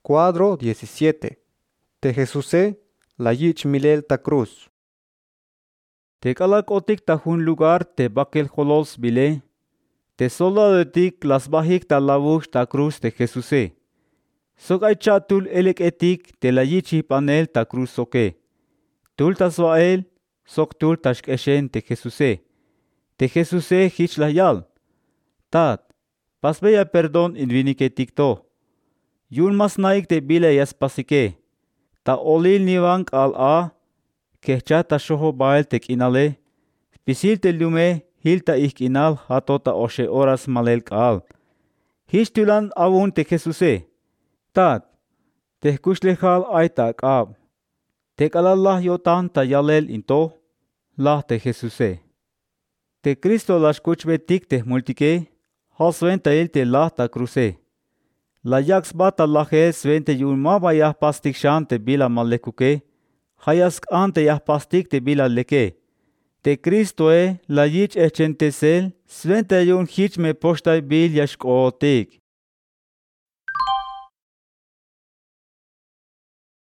Cuadro 17. Te Jesusé, la yich milel ta cruz. Te otik ta un lugar te bakel jolos bile. Te soldado tik las bajik ta lavush ta cruz de Jesusé. Sok ay chatul elek etik te la yichi panel ta cruz soke. Tul ta soael, sok tul ta shkeshen te Jesusé. Te Jesusé hich la yal. Tat, pas beya perdón in viniketik to. Yun mas naik te bile yas pasike. Ta olil nivank al a, kehcha ta shoho bael tek inale, pisil te lume hilta ik inal hatota oshe horas malel kaal. Hishtulan awun te Jesusé. Tat, te kushlehal aita kaab. Te kalallah yotan ta yalel into, lah te Jesusé. Te Cristo las kuchbe tik te multike, halsven ta il te lah ta cruce. La yax bata la jes vente yun maba yah pastik shante bila malekuke, hayask ante yah pastik te bila leke. Te Cristo la yich echentesel, svente yun hich me postay bil yashk ootik.